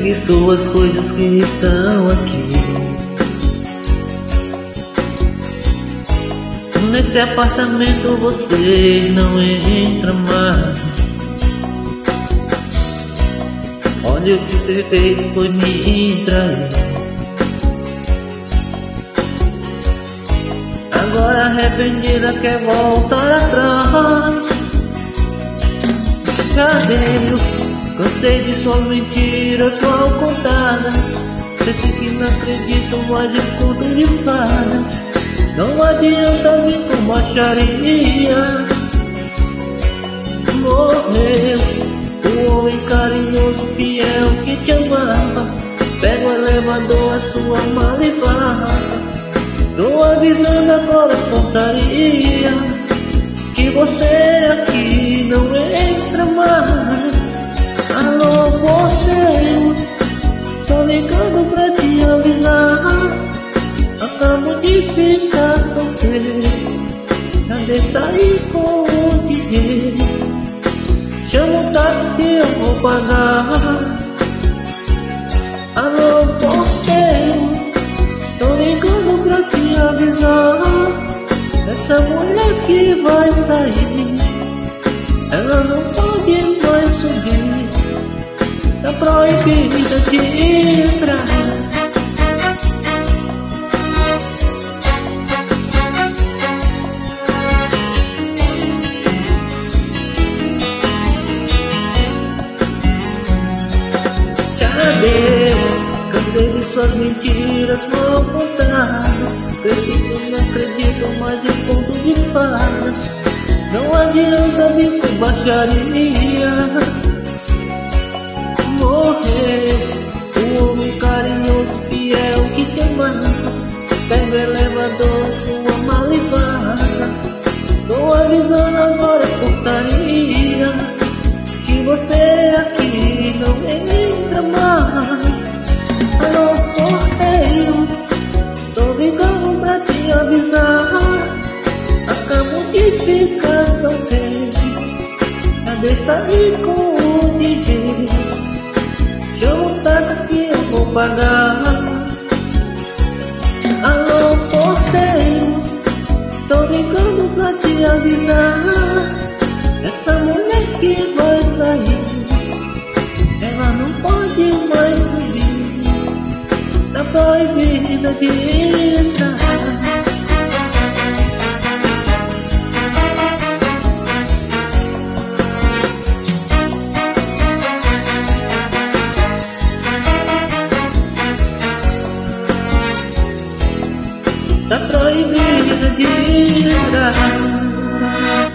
Pegue suas coisas que estão aqui. Nesse apartamento você não entra mais. Olha o que você fez, foi me trair. Agora arrependida quer voltar atrás. Cadê? Cansei de suas mentiras mal contadas. Sei que não acredito mais em conto de fadas. Não adianta vir com baixaria. Morreu o homem carinhoso, fiel que te amava. Pega o elevador, a sua mala e vaza. Tô avisando agora, portaria, que você aqui não entra mais. Alô, você, tô ligando pra te avisar. Acabo de ficar solteiro, cadê sair com o dinheiro? Chama o táxi que eu vou pagar. Alô, porteiro, tô ligando pra te avisar. Essa mulher que vai sair, ela não pode mais subir. Tá proibida de entrar. Cansei de suas mentiras mal contadas. Preciso, não acredito mais em conto de fadas. Não adianta vir com baixaria. Morreu o homem carinhoso, fiel que te amava. Pega o elevador, sua mala e vaza. Tô avisando agora, portaria, que você aqui não entra mais. Alô, porteiro, tô ligando pra te avisar. Acabo de ficar solteiro, cadê sair com o dinheiro? Chama o táxi que eu vou pagar. Alô, porteiro, tô ligando pra te avisar. Essa mulher que vai sair, ela não pode mais subir. Tá proibida de entrar. Tá proibida de entrar.